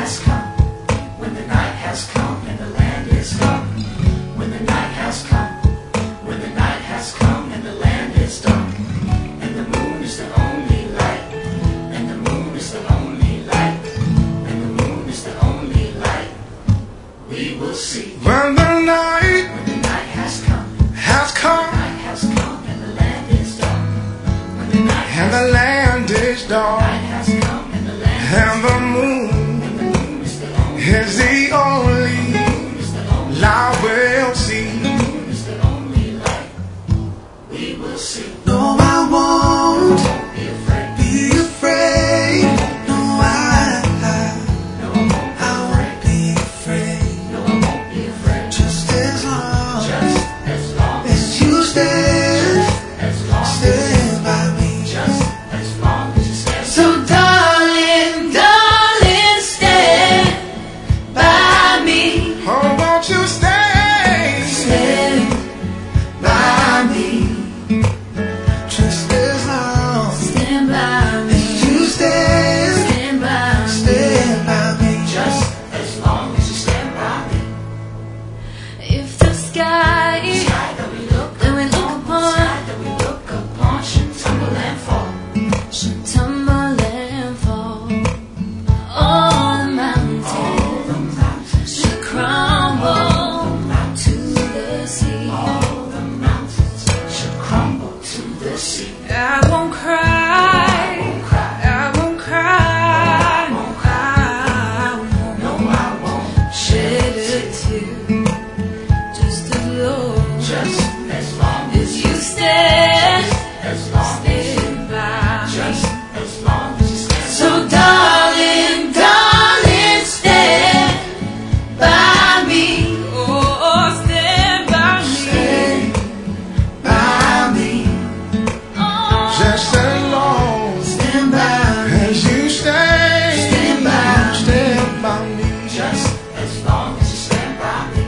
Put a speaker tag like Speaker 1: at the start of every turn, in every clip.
Speaker 1: has come, when the night has come and the land is dark, when the night has come, when the night has come and the land is dark, and the moon is the only light, and the moon is the only light, and the moon is the only light, we will see.
Speaker 2: When the night
Speaker 1: has come, and the land is dark, when the night
Speaker 2: and the land is dark,
Speaker 1: has come and the land
Speaker 2: and the moon is the only light we'll see.
Speaker 1: is the only light we will see.
Speaker 2: No, I won't
Speaker 1: Be afraid.
Speaker 2: be afraid. No, I won't be afraid.
Speaker 1: No, I won't be afraid.
Speaker 2: Just as long
Speaker 1: As you stand,
Speaker 2: as you
Speaker 1: as long
Speaker 2: stand by me.
Speaker 1: just as long as you stand.
Speaker 3: So darling, darling, stand by me.
Speaker 2: Oh, won't you stay
Speaker 3: Stand by me.
Speaker 2: just as long
Speaker 3: Stand by me.
Speaker 2: as you stand
Speaker 3: Stand by me.
Speaker 2: by me.
Speaker 1: Just as long as you stand by me.
Speaker 3: If the sky
Speaker 1: Sky that we look
Speaker 3: that we look
Speaker 1: upon, sky
Speaker 3: upon
Speaker 1: that we look upon should tumble and fall.
Speaker 3: should tumble and fall, all the mountains
Speaker 1: All the mountains
Speaker 3: should crumble to the sea.
Speaker 1: all the mountains should crumble to the sea.
Speaker 3: I won't cry. I won't cry. I won't
Speaker 1: No, I won't
Speaker 3: shed a tear. Just as long
Speaker 1: just as long
Speaker 3: as you stand,
Speaker 1: as long
Speaker 3: stand by me.
Speaker 1: just as long as you stand.
Speaker 3: So darling, darling, stand by me. Oh, stand by me.
Speaker 2: By me.
Speaker 3: Oh,
Speaker 2: Just as long
Speaker 3: stand by me.
Speaker 2: as you stay
Speaker 3: Stand by me.
Speaker 2: me.
Speaker 1: Just as long as you stand by me.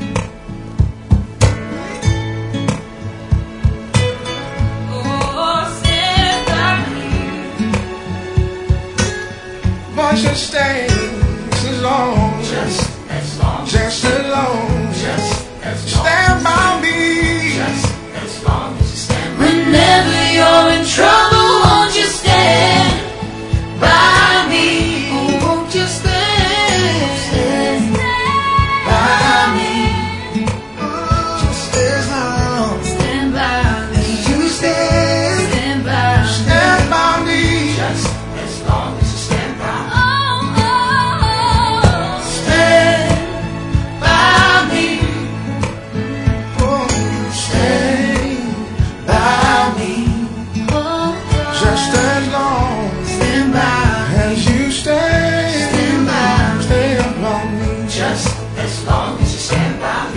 Speaker 3: Oh, stand by me.
Speaker 2: Won't you stay as long
Speaker 1: Just as long
Speaker 2: just as long
Speaker 1: just as long
Speaker 2: stand by me.
Speaker 1: just as long as you stand by me.
Speaker 3: Whenever you're in trouble, won't you stand by me? Oh, won't you stand by me?
Speaker 2: Just as long
Speaker 3: Stand by me.
Speaker 2: as you stand
Speaker 3: Stand by me.
Speaker 2: by me.
Speaker 1: Just as long as you stand by me.
Speaker 3: Oh, stand by me.
Speaker 2: Oh, stay by me.
Speaker 3: Oh,
Speaker 2: Just as long
Speaker 3: stand by me.
Speaker 2: as you stay
Speaker 3: Stand by me.
Speaker 2: stay by me.
Speaker 1: Just as long as you stand by me.